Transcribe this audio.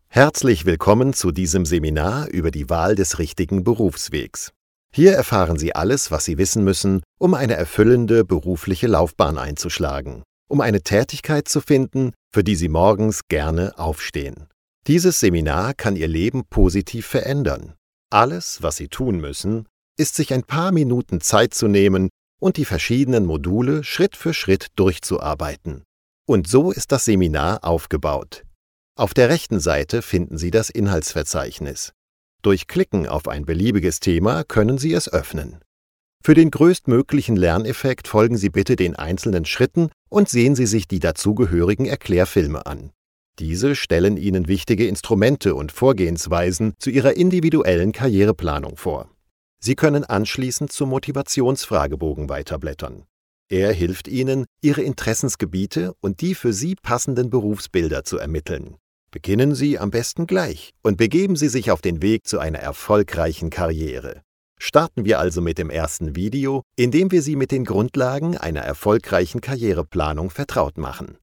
Herzlich willkommen zu diesem Seminar über die Wahl des richtigen Berufswegs. Hier erfahren Sie alles, was Sie wissen müssen, um eine erfüllende berufliche Laufbahn einzuschlagen, um eine Tätigkeit zu finden, für die Sie morgens gerne aufstehen. Dieses Seminar kann Ihr Leben positiv verändern. Alles, was Sie tun müssen, ist, sich ein paar Minuten Zeit zu nehmen und die verschiedenen Module Schritt für Schritt durchzuarbeiten. Und so ist das Seminar aufgebaut. Auf der rechten Seite finden Sie das Inhaltsverzeichnis. Durch Klicken auf ein beliebiges Thema können Sie es öffnen. Für den größtmöglichen Lerneffekt folgen Sie bitte den einzelnen Schritten und sehen Sie sich die dazugehörigen Erklärfilme an. Diese stellen Ihnen wichtige Instrumente und Vorgehensweisen zu Ihrer individuellen Karriereplanung vor. Sie können anschließend zum Motivationsfragebogen weiterblättern. Er hilft Ihnen, Ihre Interessensgebiete und die für Sie passenden Berufsbilder zu ermitteln. Beginnen Sie am besten gleich und begeben Sie sich auf den Weg zu einer erfolgreichen Karriere. Starten wir also mit dem ersten Video, in dem wir Sie mit den Grundlagen einer erfolgreichen Karriereplanung vertraut machen.